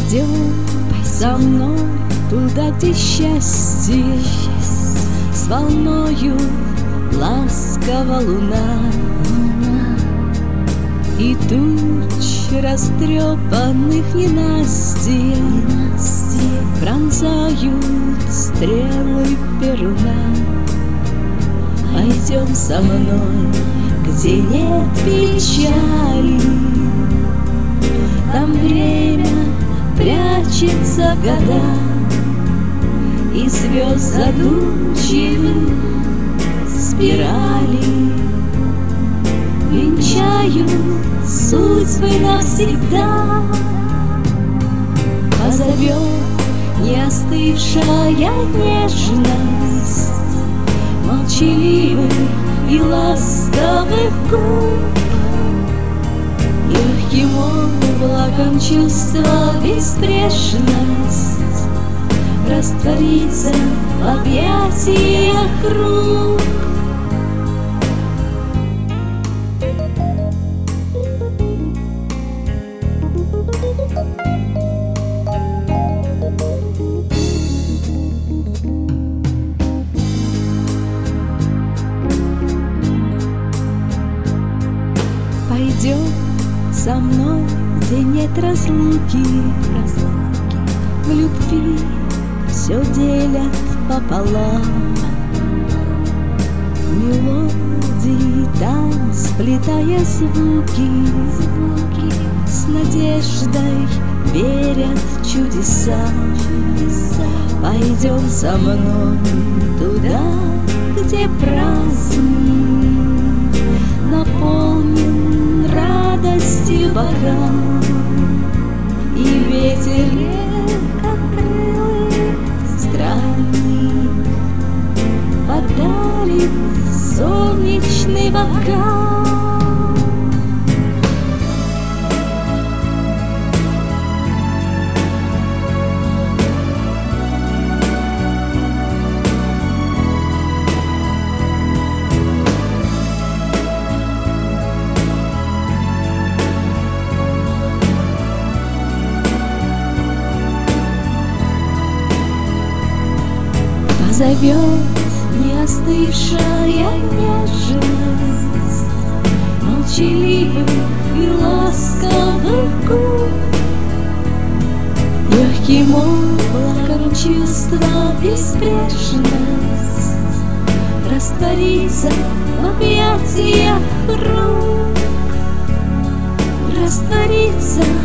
Пойдем со мной туда, где счастье с волною ласково луна, и туч растрепанных ненастья пронзают стрелы перуна. Пойдем со мной, где нет печали, там время прячется в года, и звезд задумчивых спирали венчают судьбы навсегда. Позовет неостывшая нежность молчаливых и ласковых губ, легким облаком чувства беспрешность растворится в объятиях рук. Пойдем со мной, где нет разлуки, в любви все делят пополам. Мелодии там, сплетая звуки, с надеждой верят в чудеса. Пойдем со мной туда, где праздник наполнен радостью бокал, и ветер легкокрылый странник подарит солнечный бокал. Позовет неостывшая нежность молчаливых и ласковых губ, легким облаком чувства беспечность растворится в объятиях рук, растворится